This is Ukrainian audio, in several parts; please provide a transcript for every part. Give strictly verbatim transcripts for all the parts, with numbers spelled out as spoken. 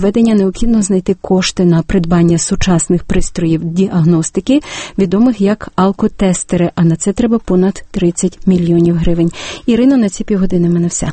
обведення необхідно знайти кошти на придбання сучасних пристроїв діагностики, відомих як алкотестери, а на це треба понад тридцять мільйонів гривень. Ірино, на ці півгодини в мене все.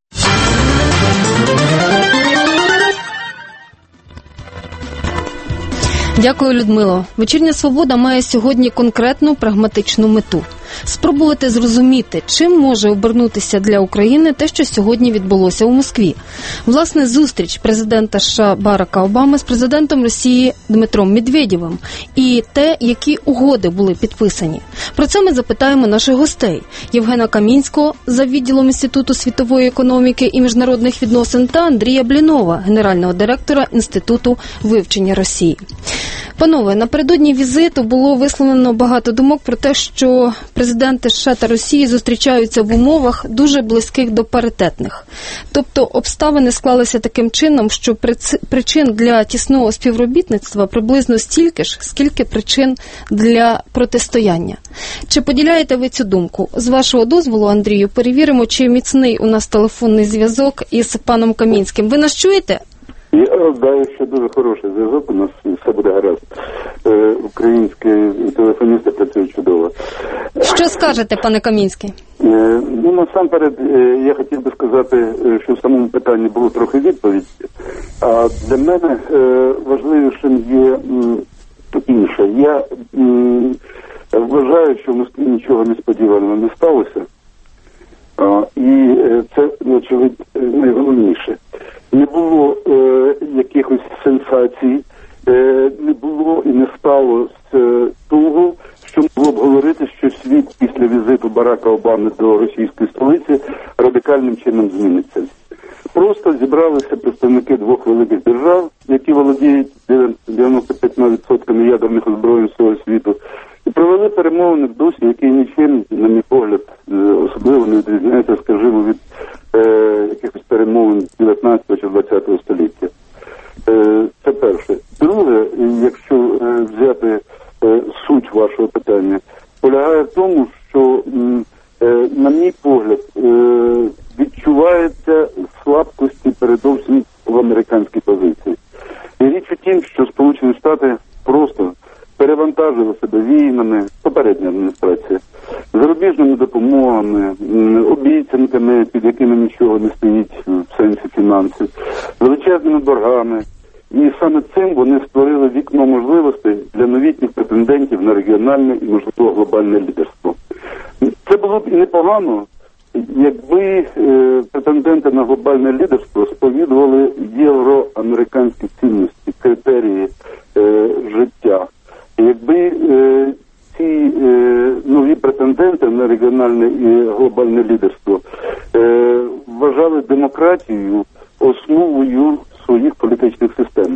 Дякую, Людмило. Вечірня Свобода має сьогодні конкретну прагматичну мету – спробувати зрозуміти, чим може обернутися для України те, що сьогодні відбулося у Москві. Власне, зустріч президента США Барака Обами з президентом Росії Дмитром Медведєвим і те, які угоди були підписані. Про це ми запитаємо наших гостей – Євгена Камінського за відділом Інституту світової економіки і міжнародних відносин та Андрія Блінова, генерального директора Інституту вивчення Росії. Панове, напередодні візиту було висловлено багато думок про те, що президенти США та Росії зустрічаються в умовах дуже близьких до паритетних. Тобто обставини склалися таким чином, що причин для тісного співробітництва приблизно стільки ж, скільки причин для протистояння. Чи поділяєте ви цю думку? З вашого дозволу, Андрію, перевіримо, чи міцний у нас телефонний зв'язок із паном Камінським. Ви нас чуєте? Я знаю, що дуже хороший зв'язок, у нас все буде гаразд. Е, українські телефоністи працюють чудово. Що скажете, пане Камінський? Е, ну, насамперед, е, я хотів би сказати, що в самому питанні було трохи відповідь, а для мене е, важливішим є м, інше. Я м, вважаю, що в Москві нічого несподіваного не сталося, а, і е, це, очевидно, найголовніше. Не було е, якихось сенсацій, е, не було і не стало з е, того, що могло б говорити, що світ після візиту Барака Обами до російської столиці радикальним чином зміниться. Просто зібралися представники двох великих держав, які володіють дев'яносто п'ять відсотків ядерних озброєнь всього світу, і провели перемовини в дусі, який нічим, на мій погляд, особливо не відрізняється, скажімо, від е, якихось перемовин дев'ятнадцятого чи двадцятого століття. Е, це перше. Друге, якщо е, взяти е, суть вашого питання, полягає в тому, що, е, на мій погляд, е, відчувається слабкості передовсім в американській позиції. І річ у тім, що Сполучені Штати просто перевантажили себе війнами, попередня адміністрація, зарубіжними допомогами, обіцянками, під якими нічого не стоїть в сенсі фінансів, величезними боргами. І саме цим вони створили вікно можливостей для новітніх претендентів на регіональне і, можливо, глобальне лідерство. Це було б і непогано, якби е, претенденти на глобальне лідерство сповідували євроамериканські цінності, критерії е, життя. Якби е, ці е, нові претенденти на регіональне і глобальне лідерство е, вважали демократію основою своїх політичних систем.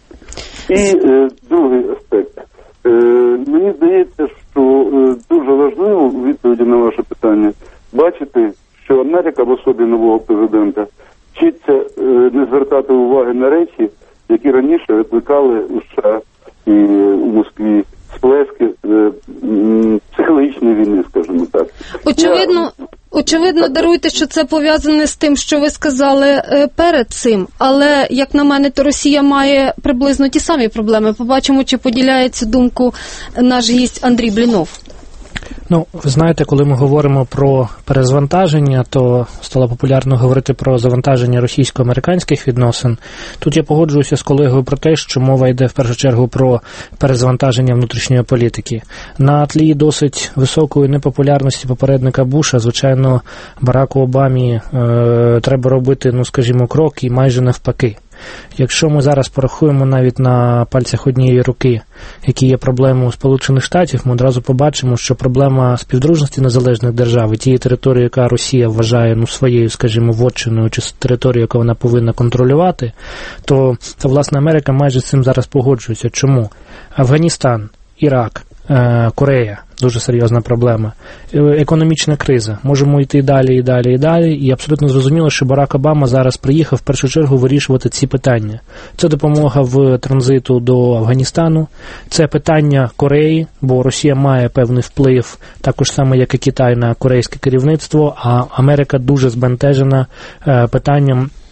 І е, другий аспект. Е, мені здається, що е, дуже важливо у відповіді на ваше питання бачити, що Америка в особі нового президента вчиться е, не звертати уваги на речі, які раніше викликали у США і у Москві сплески е, психологічної війни, скажімо так. Очевидно, очевидно, даруйте, що це пов'язане з тим, що ви сказали е, перед цим, але, як на мене, то Росія має приблизно ті самі проблеми. Побачимо, чи поділяє цю думку наш гість Андрій Блінов. Ну, ви знаєте, коли ми говоримо про перезвантаження, то стало популярно говорити про завантаження російсько-американських відносин. Тут я погоджуюся з колегою про те, що мова йде в першу чергу про перезвантаження внутрішньої політики. На тлі досить високої непопулярності попередника Буша, звичайно, Бараку Обамі е, треба робити, ну, скажімо, крок і майже навпаки. Якщо ми зараз порахуємо навіть на пальцях однієї руки, які є проблеми у Сполучених Штатів, ми одразу побачимо, що проблема співдружності незалежних держав і тієї території, яка Росія вважає ну, своєю, скажімо, вотчиною чи територією, яку вона повинна контролювати, то, то, власне, Америка майже з цим зараз погоджується. Чому? Афганістан, Ірак, Корея – дуже серйозна проблема. Економічна криза. Можемо йти далі, і далі, і далі. І абсолютно зрозуміло, що Барак Обама зараз приїхав в першу чергу вирішувати ці питання. Це допомога в транзиту до Афганістану, це питання Кореї, бо Росія має певний вплив, також саме, як і Китай, на корейське керівництво, а Америка дуже збентежена питанням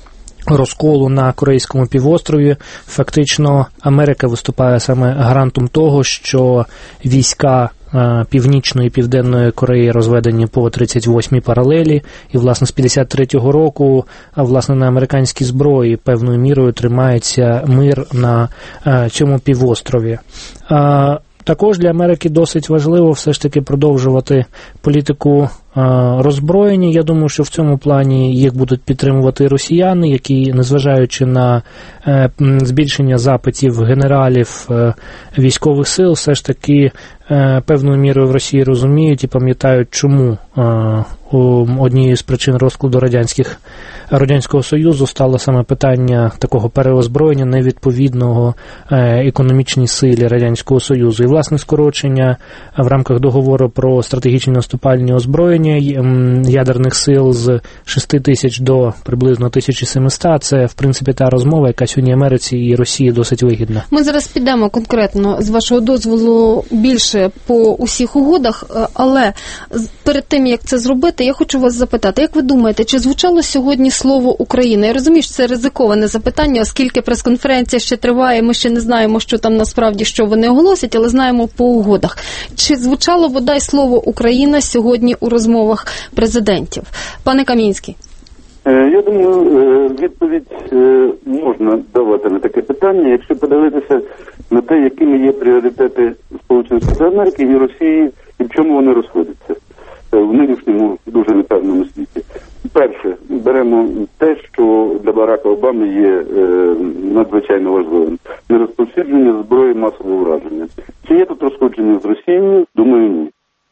розколу на Корейському півострові. Фактично Америка виступає саме гарантом того, що війська Північної і Південної Кореї розведені по тридцять восьмій паралелі, і, власне, з п'ятдесят третього року, власне, на американській зброї певною мірою тримається мир на цьому півострові. Також для Америки досить важливо все ж таки продовжувати політику роззброєння. Я думаю, що в цьому плані їх будуть підтримувати росіяни, які, незважаючи на збільшення запитів генералів військових сил, все ж таки певною мірою в Росії розуміють і пам'ятають, чому однією з причин розкладу радянських, Радянського Союзу стало саме питання такого переозброєння невідповідного економічній силі Радянського Союзу. І, власне, скорочення в рамках договору про стратегічні наступальні озброєння ядерних сил з шести тисяч до приблизно тисячі сімсот, це, в принципі, та розмова, яка сьогодні Америці і Росії досить вигідна. Ми зараз підемо конкретно, з вашого дозволу, більше по усіх угодах, але перед тим, як це зробити, я хочу вас запитати, як ви думаєте, чи звучало сьогодні слово Україна? Я розумію, що це ризиковане запитання, оскільки прес-конференція ще триває, ми ще не знаємо, що там насправді, що вони оголосять, але знаємо по угодах. Чи звучало, бодай, слово Україна сьогодні у розмовах президентів? Пане Камінський. Я думаю, відповідь можна давати на таке питання, якщо подивитися на те, якими є пріоритети Сполучених Штатів Америки і Росії, і в чому вони розходяться в нинішньому дуже непевному світі. Перше, беремо те, що для Барака Обами є надзвичайно важливим. Нерозповсюдження зброї масового враження. Чи є тут розходження з Росією? Думаю, ні.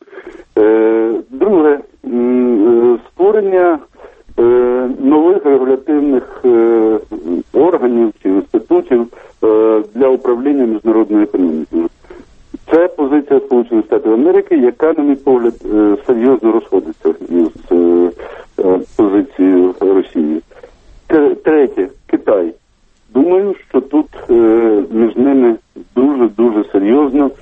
Друге, створення нових регулятивних органів чи інститутів для управління міжнародною економікою. Це позиція Сполучених Штатів Америки, яка, на мій погляд, серйозно розходиться з позицією Росії. Третє, Китай. Думаю, що тут між ними дуже-дуже серйозно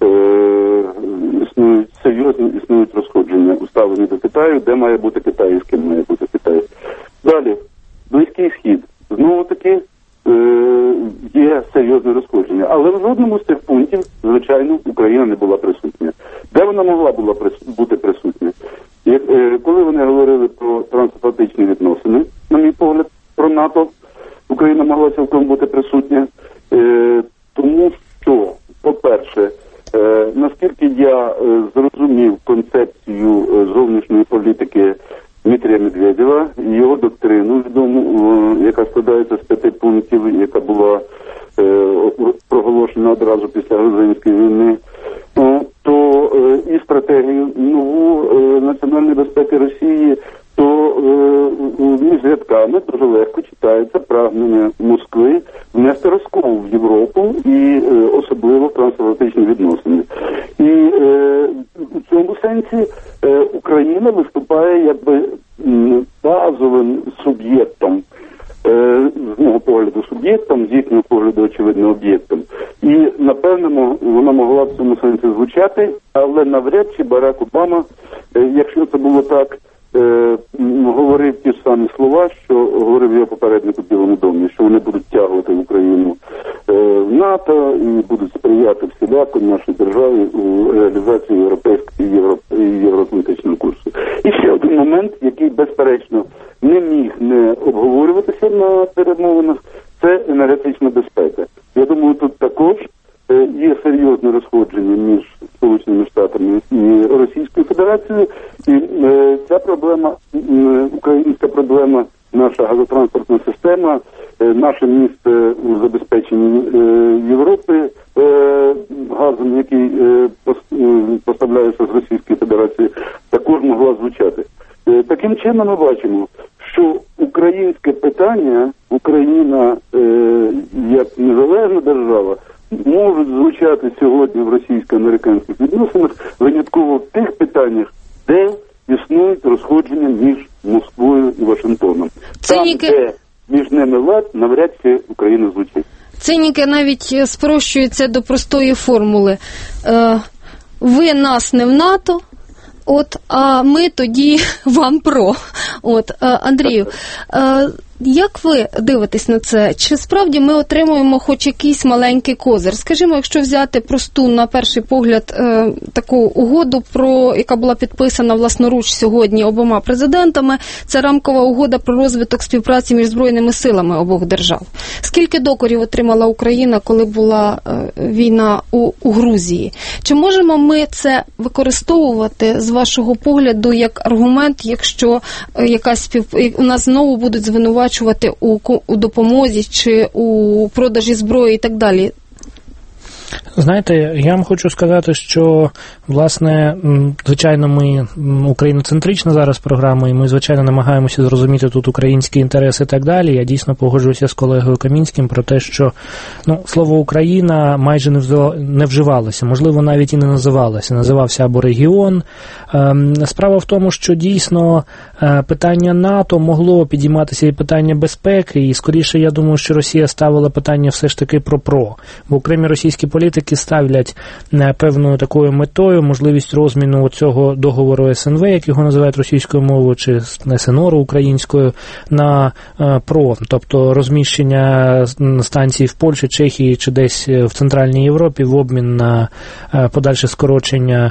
існують серйозно існують розходження у ставленні до Китаю, де має бути Китай і з ким має бути Китай. Далі, Близький Схід. Знову таки є серйозне розходження. Але в жодному з цих пунктів, звичайно, Україна не була присутня. Де вона могла була бути присутня? Як, коли вони говорили про трансатлантичні відносини, на мій погляд, про НАТО, Україна могла цілком бути присутня. Тому що, по-перше, наскільки я зрозумів концепцію зовнішньої політики Дмитрія Медведєва і його доктрину відому, яка складається з п'яти пунктів, яка була проголошена одразу після Грузинської війни, то і стратегію нову національної безпеки Росії, то між рядками дуже легко читається прагнення Москви внести розкол в Європу і особливо в трансатлантичні відносини. І у цьому сенсі Україна виступає якби базовим суб'єктом, з мого погляду суб'єктом, з їхнього погляду очевидно об'єктом. І напевно вона могла в цьому сенсі звучати, але навряд чи Барак Обама, якщо це було так, Е, говорив ті ж самі слова, що говорив його попередник у Білому домі, що вони будуть тягувати Україну е, в НАТО і будуть сприяти всіляко нашій державі у реалізації європейського і євро, євроатлантичного курсу. І ще один момент, який безперечно не міг не обговорюватися на перемовинах, це енергетична безпека. Я думаю, тут також е, є серйозне розходження між Сполученими Штатами і Російською Федерацією, і е, ця проблема, е, українська проблема, наша газотранспортна система, е, наше місце у забезпеченні е, Європи е, газом, який е, поставляється з Російської Федерації, також могла звучати. Е, таким чином ми бачимо, що українське питання, Україна е, як незалежна держава, можуть звучати сьогодні в російсько-американських відносинах винятково в тих питаннях, де існують розходження між Москвою і Вашингтоном. Циніки... Там, де між ними лад, навряд чи Україна звучить. Циніки навіть спрощуються до простої формули. Е, ви нас не в НАТО, от, а ми тоді вам про. От, е, Андрію, е, Як ви дивитесь на це? Чи справді ми отримуємо хоч якийсь маленький козир? Скажімо, якщо взяти просту, на перший погляд, е, таку угоду, про яка була підписана власноруч сьогодні обома президентами, це рамкова угода про розвиток співпраці між збройними силами обох держав. Скільки докорів отримала Україна, коли була е, війна у, у Грузії? Чи можемо ми це використовувати, з вашого погляду, як аргумент, якщо е, якась спів... у нас знову будуть звинувачувати у, у допомозі чи у продажі зброї і так далі? Знаєте, я вам хочу сказати, що, власне, звичайно, ми україноцентрична зараз програма, і ми, звичайно, намагаємося зрозуміти тут українські інтереси і так далі. Я дійсно погоджуюся з колегою Камінським про те, що, ну, слово «Україна» майже не вживалося, можливо, навіть і не називалося. Називався або «регіон». Справа в тому, що дійсно питання НАТО могло підійматися і питання безпеки, і, скоріше, я думаю, що Росія ставила питання все ж таки про-про. Бо окремі російські політики ставлять певною такою метою можливість розміну цього договору ес ен ве, як його називають російською мовою, чи ес ен оу українською, на про, тобто розміщення станцій в Польщі, Чехії чи десь в Центральній Європі в обмін на подальше скорочення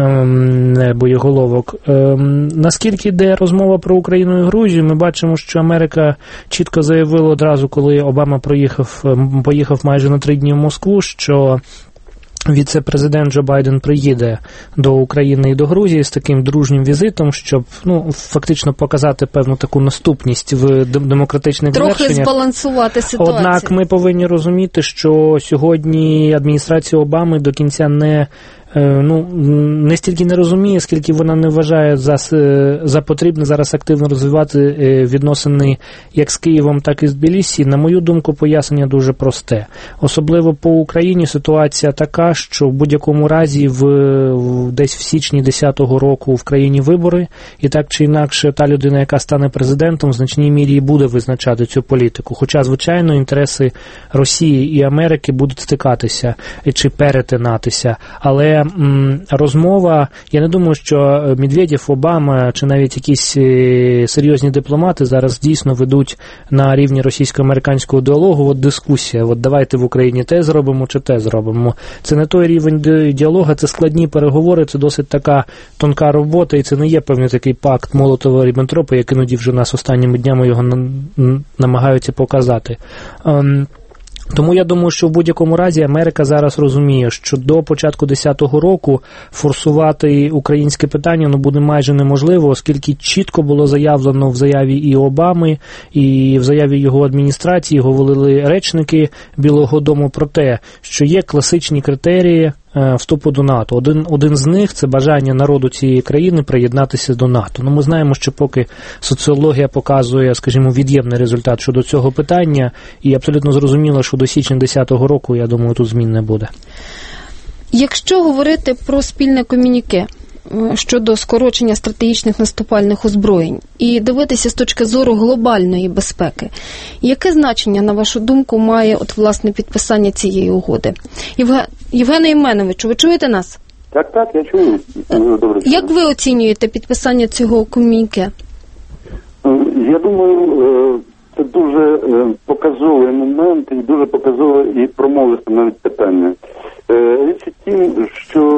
боєголовок. Наскільки йде розмова про Україну і Грузію, ми бачимо, що Америка чітко заявила одразу, коли Обама проїхав, поїхав майже на три дні в Москву, що віце-президент Джо Байден приїде до України і до Грузії з таким дружнім візитом, щоб, ну, фактично показати певну таку наступність в демократичних трохи звершеннях. Збалансувати ситуацію. Однак ми повинні розуміти, що сьогодні адміністрація Обами до кінця не ну, не стільки не розуміє, скільки вона не вважає за, за потрібне зараз активно розвивати відносини як з Києвом, так і з Тбілісі. На мою думку, пояснення дуже просте. Особливо по Україні ситуація така, що в будь-якому разі в, в десь в січні десятого року в країні вибори, і так чи інакше та людина, яка стане президентом, в значній мірі буде визначати цю політику. Хоча, звичайно, інтереси Росії і Америки будуть стикатися чи перетинатися. Але м, розмова, я не думаю, що Медведєв, Обама чи навіть якісь серйозні дипломати зараз дійсно ведуть на рівні російсько-американського діалогу от дискусія, от давайте в Україні те зробимо чи те зробимо. Це не той рівень діалогу, це складні переговори, це досить така тонка робота, і це не є певний такий пакт Молотова-Ріббентропа, як іноді вже нас останніми днями його намагаються показати. Тому я думаю, що в будь-якому разі Америка зараз розуміє, що до початку десятого року форсувати українське питання ну, буде майже неможливо, оскільки чітко було заявлено в заяві і Обами, і в заяві його адміністрації говорили речники Білого дому про те, що є класичні критерії вступу до НАТО. Один, один з них – це бажання народу цієї країни приєднатися до НАТО. Ну, ми знаємо, що поки соціологія показує, скажімо, від'ємний результат щодо цього питання, і абсолютно зрозуміло, що до січня десятого року, я думаю, тут змін не буде. Якщо говорити про спільне комюніке щодо скорочення стратегічних наступальних озброєнь і дивитися з точки зору глобальної безпеки, яке значення, на вашу думку, має от власне підписання цієї угоди? Євген... Євгене Євменовичу, ви чуєте нас? Так, так, я чую. Добре. Як ви оцінюєте підписання цього комюніке? Я думаю, це дуже показовий момент і дуже показове і промовисте навіть питання. Річ у тім, що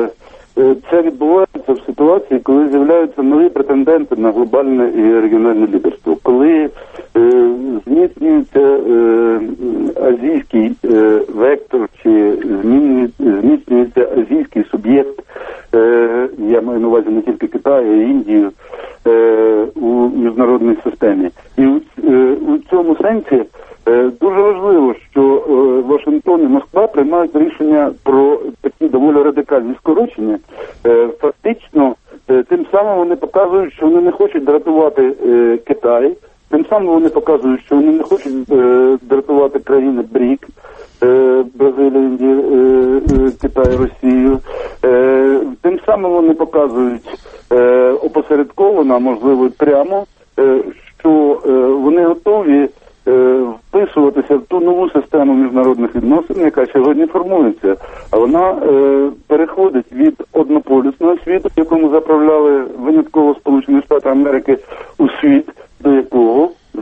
це відбувається в ситуації, коли з'являються нові претенденти на глобальне і регіональне лідерство. Коли е, зміцнюється е, азійський е, вектор, чи зміцнюється азійський суб'єкт, е, я маю на увазі не тільки Китай, а й Індію, е, у міжнародній системі. І у, е, у цьому сенсі е, дуже важливо, що е, Вашингтон і Москва приймають рішення про такі доволі радикальні скорочення. Е, фактично, е, тим самим вони показують, що вони не хочуть дратувати е, Китай, тим самим вони показують, що вони не хочуть е, дратувати країни БРІК, е, Бразилію, Індію, е, е, Китай, Росію. Е, тим самим вони показують е, опосередковано, а можливо прямо, е, що е, вони готові вписуватися в ту нову систему міжнародних відносин, яка сьогодні формується. А вона е, переходить від однополюсного світу, якому заправляли винятково Сполучені Штати Америки, у світ, до якого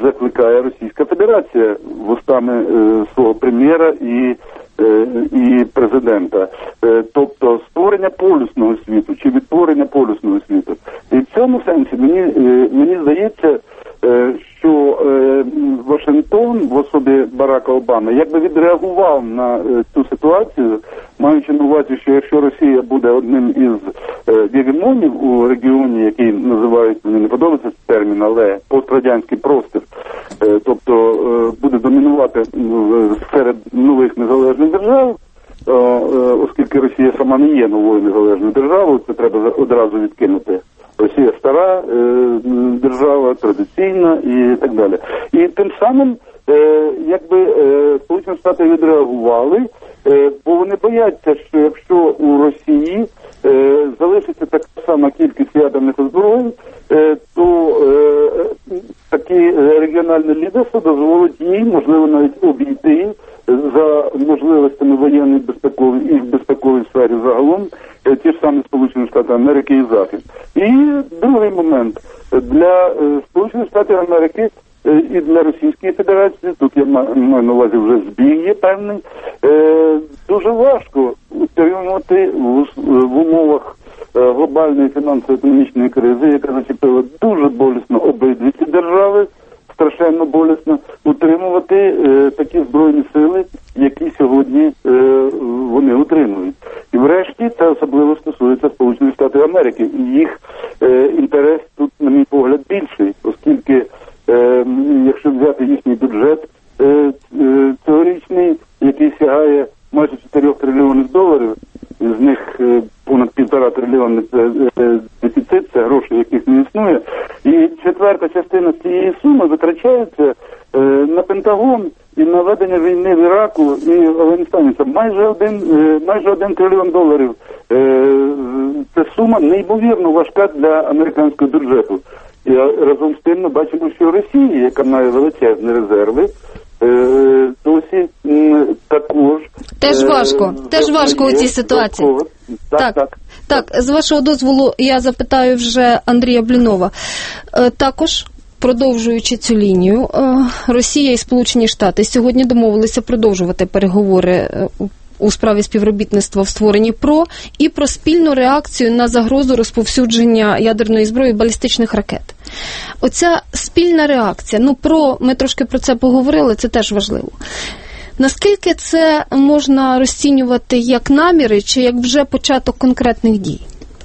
закликає Російська Федерація вустами е, свого прем'єра і, е, і президента. Е, тобто створення полюсного світу чи відтворення полюсного світу. І в цьому сенсі мені, е, мені здається, е, що е, Вашингтон в особі Барака Обами якби відреагував на е, цю ситуацію, маючи на увазі, що якщо Росія буде одним із е, гегемонів у регіоні, який називають, мені не подобається термін, але пострадянський простір, е, тобто е, буде домінувати е, серед нових незалежних держав, е, е, оскільки Росія сама не є новою незалежною державою, це треба одразу відкинути. Росія стара е, держава, традиційна і так далі. І тим самим, е, якби е, Сполучені Штати відреагували, е, бо вони бояться, що якщо у Росії е, залишиться така сама кількість ядерних озброєнь, е, то е, такі регіональні лідерства дозволить їй, можливо, навіть обійти за можливостями воєнної безпекової і безпекової сфері загалом ті ж самі Сполучені Штати Америки і Захід. І другий момент. Для Сполучених Штатів Америки і для Російської Федерації, тут я маю на увазі вже збій є певний, дуже важко утримувати в умовах глобальної фінансово-економічної кризи, яка зачепила дуже болісно обидві ці держави, страшенно болісно, утримувати е, такі збройні сили, які сьогодні е, вони утримують. І врешті це особливо стосується Сполучених Штатів Америки. І їх е, інтерес тут, на мій погляд, більший, оскільки, е, якщо взяти їхній бюджет е, е, цьогорічний, який сягає майже чотирьох трильйонів доларів, з них е, понад півтора трильйони це е, дефіцит, це гроші, яких не існує. І четверта частина цієї суми витрачається е, на Пентагон і на ведення війни в Іраку і в Афганістані. Це майже один, е, майже один трильйон доларів. Е, це сума неймовірно важка для американського бюджету. І разом з тим ми бачимо, що Росія, яка має величезні резерви, е, досі м, також... Теж важко, е, теж важко у цій ситуації. Так, так, так. Так, з вашого дозволу я запитаю вже Андрія Блінова. Е, також, продовжуючи цю лінію, е, Росія і Сполучені Штати сьогодні домовилися продовжувати переговори е, у справі співробітництва в створенні ПРО і про спільну реакцію на загрозу розповсюдження ядерної зброї балістичних ракет. Оця спільна реакція, ну, ПРО, ми трошки про це поговорили, це теж важливо. Наскільки це можна розцінювати як наміри чи як вже початок конкретних дій?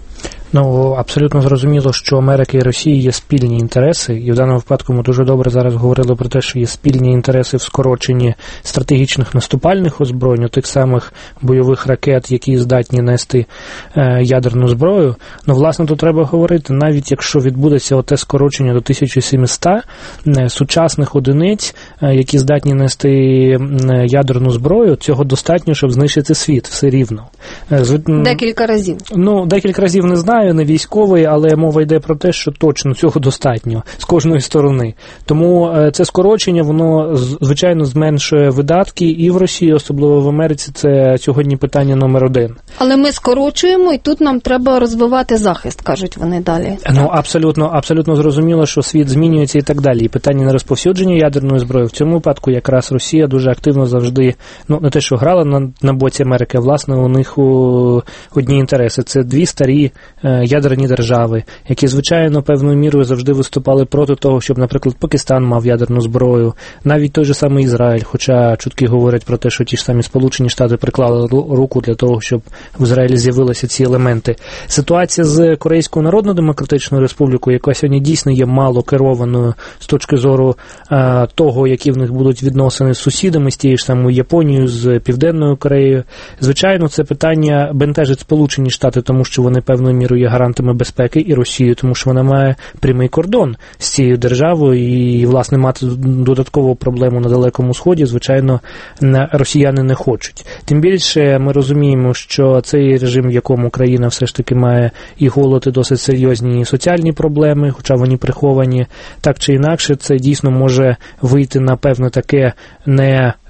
Ну, абсолютно зрозуміло, що у Америки і Росії є спільні інтереси, і в даному випадку ми дуже добре зараз говорили про те, що є спільні інтереси в скороченні стратегічних наступальних озброєнь, тих самих бойових ракет, які здатні нести е, ядерну зброю. Ну, власне, тут треба говорити, навіть якщо відбудеться оте скорочення до тисяча сімсот е, сучасних одиниць, е, які здатні нести е, ядерну зброю, цього достатньо, щоб знищити світ, все рівно. Е, з... Декілька разів. Ну, декілька разів не знаю, не військовий, але мова йде про те, що точно цього достатньо з кожної сторони. Тому це скорочення, воно, звичайно, зменшує видатки і в Росії, особливо в Америці, це сьогодні питання номер один. Але ми скорочуємо, і тут нам треба розвивати захист, кажуть вони далі. Ну, абсолютно, абсолютно зрозуміло, що світ змінюється і так далі. І питання на розповсюдження ядерної зброї, в цьому випадку якраз Росія дуже активно завжди, ну, не те, що грала на, на боці Америки, а, власне, у них у, одні інтереси. Це дві старі ядерні держави, які, звичайно, певною мірою завжди виступали проти того, щоб, наприклад, Пакистан мав ядерну зброю, навіть той же самий Ізраїль, хоча чутки говорять про те, що ті ж самі Сполучені Штати приклали руку для того, щоб в Ізраїлі з'явилися ці елементи. Ситуація з Корейською Народно-Демократичною Республікою, яка сьогодні дійсно є мало керованою з точки зору а, того, які в них будуть відносини з сусідами, з тією ж самою Японією, з Південною Кореєю. Звичайно, це питання бентежить Сполучені Штати, тому що вони певною мірою є гарантами безпеки, і Росію, тому що вона має прямий кордон з цією державою, і, власне, мати додаткову проблему на Далекому Сході, звичайно, росіяни не хочуть. Тим більше ми розуміємо, що цей режим, в якому країна все ж таки має і голод, і досить серйозні соціальні проблеми, хоча вони приховані, так чи інакше, це дійсно може вийти на певне таке не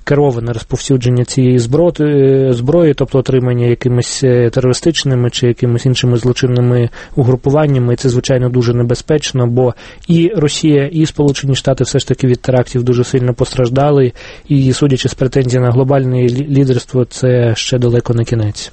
кероване розповсюдження цієї зброї, зброї, тобто отримання якимись терористичними чи якимись іншими злочинними угрупуваннями. І це, звичайно, дуже небезпечно, бо і Росія, і Сполучені Штати все ж таки від терактів дуже сильно постраждали, і, судячи з претензій на глобальне лідерство, це ще далеко не кінець.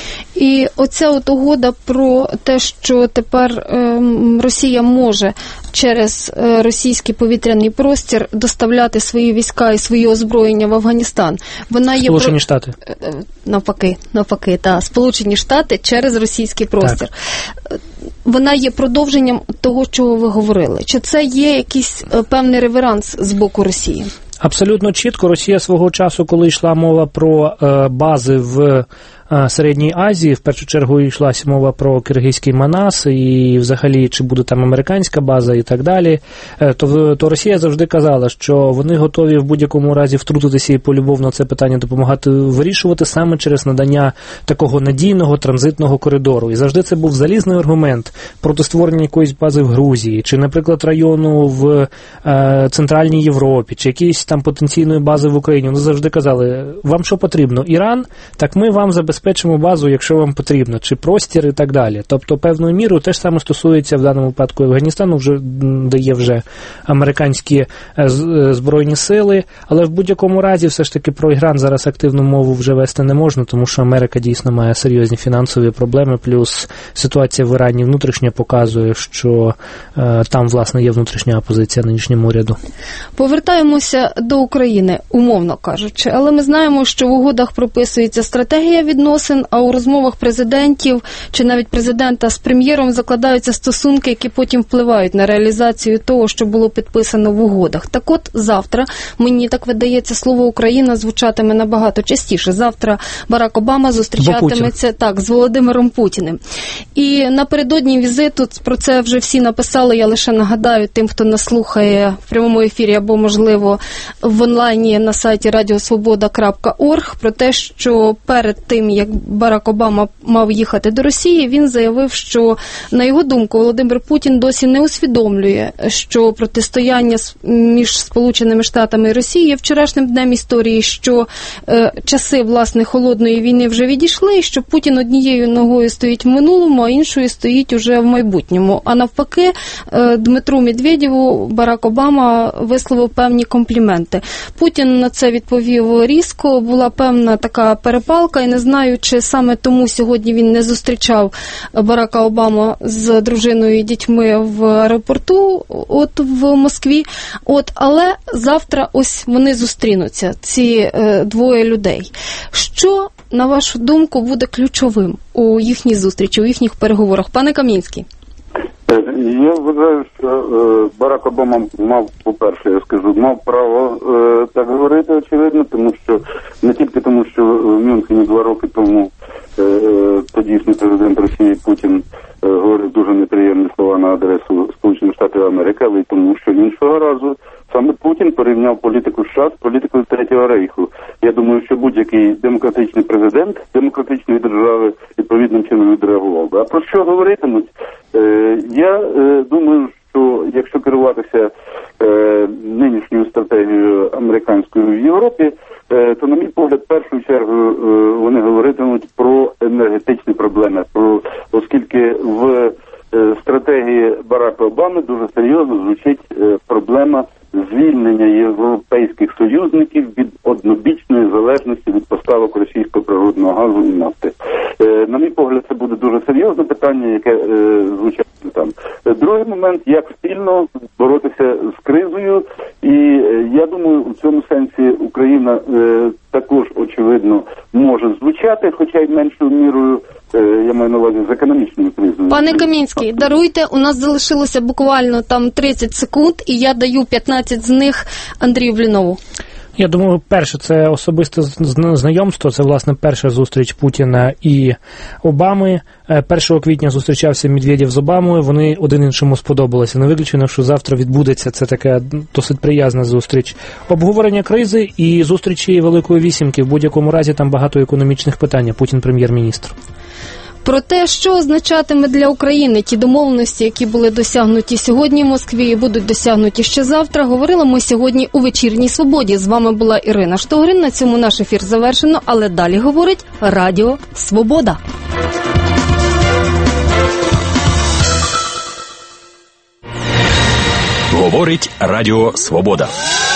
І оця от угода про те, що тепер е, Росія може через е, російський повітряний простір доставляти свої війська і свої озброєння в Афганістан. Вона є Сполучені про... Штати. Навпаки, навпаки, та Сполучені Штати через російський простір. Так. Вона є продовженням того, чого ви говорили. Чи це є якийсь е, певний реверанс з боку Росії? Абсолютно чітко. Росія свого часу, коли йшла мова про е, бази в е, Середній Азії, в першу чергу йшлася мова про киргизький Манас і взагалі, чи буде там американська база і так далі, е, то, то Росія завжди казала, що вони готові в будь-якому разі втрутитися і полюбовно це питання допомагати вирішувати саме через надання такого надійного транзитного коридору. І завжди це був залізний аргумент проти створення якоїсь бази в Грузії, чи, наприклад, району в е, Центральній Європі, чи якісь там потенційної бази в Україні. Вони завжди казали, вам що потрібно? Іран? Так ми вам забезпечимо базу, якщо вам потрібно, чи простір і так далі. Тобто, певною мірою, те ж саме стосується в даному випадку Афганістану, вже дає вже американські збройні сили, але в будь-якому разі все ж таки про Іран зараз активну мову вже вести не можна, тому що Америка дійсно має серйозні фінансові проблеми, плюс ситуація в Ірані внутрішня показує, що е, там, власне, є внутрішня опозиція нинішньому уряду. Повертаємося до України, умовно кажучи, але ми знаємо, що в угодах прописується стратегія відносин, а у розмовах президентів чи навіть президента з прем'єром закладаються стосунки, які потім впливають на реалізацію того, що було підписано в угодах. Так от завтра, мені так видається, слово Україна звучатиме набагато частіше. Завтра Барак Обама зустрічатиметься так з Володимиром Путіним. І напередодні візиту, про це вже всі написали, я лише нагадаю тим, хто нас слухає в прямому ефірі або, можливо, в онлайні на сайті радіо свобода крапка орг, про те, що перед тим, як Барак Обама мав їхати до Росії, він заявив, що, на його думку, Володимир Путін досі не усвідомлює, що протистояння між Сполученими Штатами і Росією є вчорашнім днем історії, що е, часи, власне, холодної війни вже відійшли, і що Путін однією ногою стоїть в минулому, а іншою стоїть уже в майбутньому. А навпаки, е, Дмитру Медведєву Барак Обама висловив певні компліменти. Путін на це відповів різко, була певна така перепалка, і не знаю, чи саме тому сьогодні він не зустрічав Барака Обама з дружиною і дітьми в аеропорту от в Москві. От, але завтра ось вони зустрінуться, ці е, двоє людей. Що, на вашу думку, буде ключовим у їхній зустрічі, у їхніх переговорах? Пане Камінський. Я вважаю, що е, Барак Обама мав, по-перше, я скажу, мав право е, так говорити, очевидно, тому що не тільки тому, що в Мюнхені два роки тому е, тодішній президент Росії Путін е, говорив дуже неприємні слова на адресу Сполучених Штатів Америки, але й тому, що іншого разу саме Путін порівняв політику США з політикою Третього Рейху. Я думаю, що будь-який демократичний президент демократичної держави відповідним чином відреагував. А про що говоритимуть? Е, я е, думаю, що якщо керуватися е, нинішньою стратегією американською в Європі, е, то, на мій погляд, в першу чергу е, вони говоритимуть про енергетичні проблеми, про, оскільки в е, стратегії Барака Обами дуже серйозно звучить е, проблема звільнення європейських союзників від однобічної залежності від поставок російського природного газу і нафти. Е, на мій погляд, це буде дуже серйозне питання, яке е, звучить там. Другий момент, як спільно боротися з кризою, і е, я думаю, у цьому сенсі Україна е, також, очевидно, може звучати, хоча й меншою мірою, я маю на увазі з економічною кризою. Пане Камінський, даруйте, у нас залишилося буквально там тридцять секунд, і я даю п'ятнадцять з них Андрію Блінову. Я думаю, перше, це особисте знайомство, це, власне, перша зустріч Путіна і Обами. першого квітня зустрічався Медведєв з Обамою, вони один іншому сподобалися. Не виключено, що завтра відбудеться, це така досить приязна зустріч. Обговорення кризи і зустрічі Великої Вісімки, в будь-якому разі там багато економічних питань. Путін прем'єр-міністр. Про те, що означатиме для України ті домовленості, які були досягнуті сьогодні в Москві і будуть досягнуті ще завтра, говорили ми сьогодні у «Вечірній Свободі». З вами була Ірина Штогрин. На цьому наш ефір завершено, але далі говорить Радіо Свобода. Говорить Радіо Свобода.